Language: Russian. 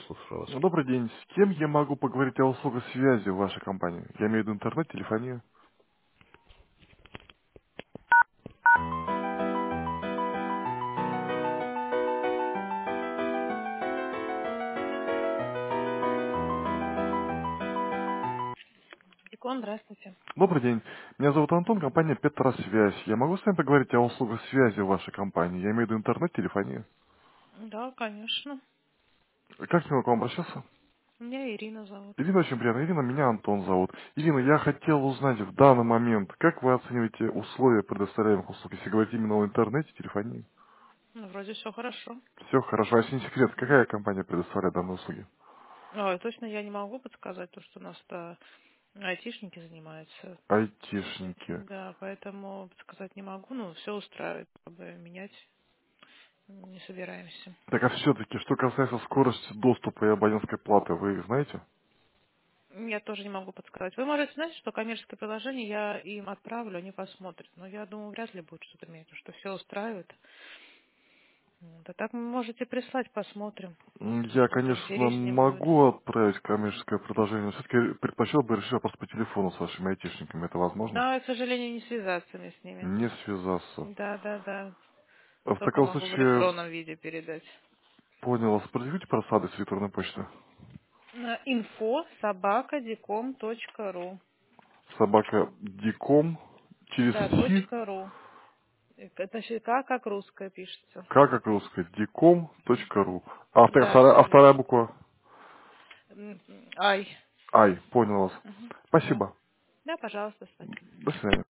слушаю вас. Добрый день. С кем я могу поговорить о услугах связи в вашей компании? Я имею в виду интернет, телефонию. Икон, здравствуйте. Добрый день. Меня зовут Антон, компания Петросвязь. Я могу с вами поговорить о услугах связи в вашей компании? Я имею в виду интернет, телефонию. Да, конечно. Как мне к вам обращаться? Меня Ирина зовут. Ирина, очень приятно. Ирина, меня Антон зовут. Ирина, я хотел узнать в данный момент, как вы оцениваете условия предоставляемых услуг, если говорить именно о интернете, телефонии? Ну, вроде все хорошо. Все хорошо. А если не секрет, Мгм. какая компания предоставляет данные услуги? Ой, точно я не могу подсказать, то, что у нас-то айтишники занимаются. Айтишники. Да, поэтому подсказать не могу. Ну, все устраивает, как бы менять не собираемся. Так а все-таки, что касается скорости доступа и абонентской платы, вы их знаете? Я тоже не могу подсказать. Вы можете знать, что коммерческое приложение я им отправлю, они посмотрят. Но я думаю, вряд ли будет что-то менять, потому что все устраивает. Вот. А так вы можете прислать, посмотрим. Я, Может, конечно, интереснее будет. могу отправить коммерческое предложение, но все-таки предпочел бы решить вопрос по телефону с вашими айтишниками. Это возможно? Да, к сожалению, не связаться мне с ними. Не связаться. Да, да, да. А в Только таком могу в случае, электронном виде передать. понял вас, продиктуйте просто адрес электронной почты. На info собака.dicom.ru. Собака Диком через Да, Си, .ру. Это щека как русская пишется. как русская, Диком.ру. А Да, а все вторая верно. буква? Ай. Ай, понял вас. Мгм. Да. Спасибо. Да, пожалуйста, Сань. До свидания.